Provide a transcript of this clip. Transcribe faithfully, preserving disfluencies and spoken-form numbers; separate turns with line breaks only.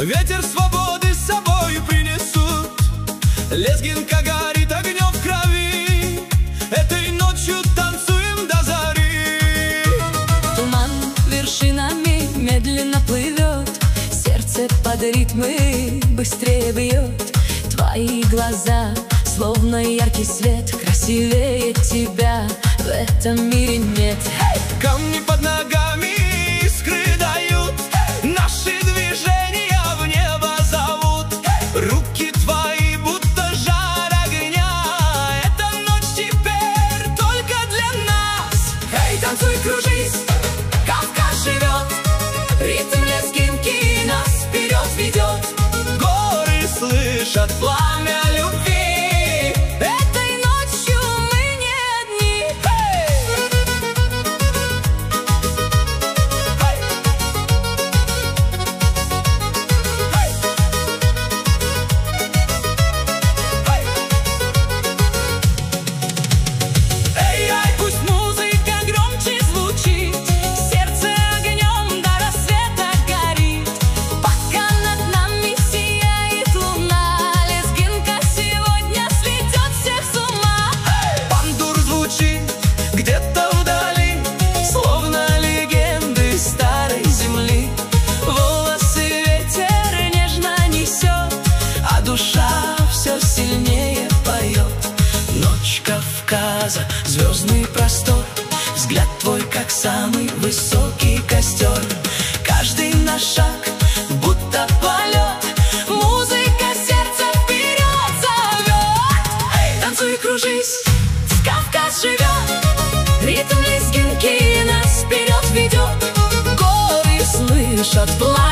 Ветер свободы с собой принесут. Лезгинка горит огнем в крови. Этой ночью танцуем до зари.
Туман вершинами медленно плывет, сердце под ритмы быстрее бьет. Твои глаза, словно яркий свет, красивее тебя в этом мире нет.
Камни под ногами искры дают, наши движения в небо зовут. Руки твои будто жар огня, эта ночь теперь только для нас.
Эй, танцуй, кружись, Кавказ живет, ритм лезгинки нас вперед ведет.
Горы слышат пламя любви. Где-то вдали, словно легенды старой земли, волосы ветер нежно несет, а душа все сильнее поет. Ночь Кавказа, звездный простор, взгляд твой, как самый высокий костер. Каждый наш шаг, будто полет, музыка сердца вперед зовет. Танцуй, кружись, Кавказ живет, ритм лезгинки нас вперед ведет. Горы слышат пламя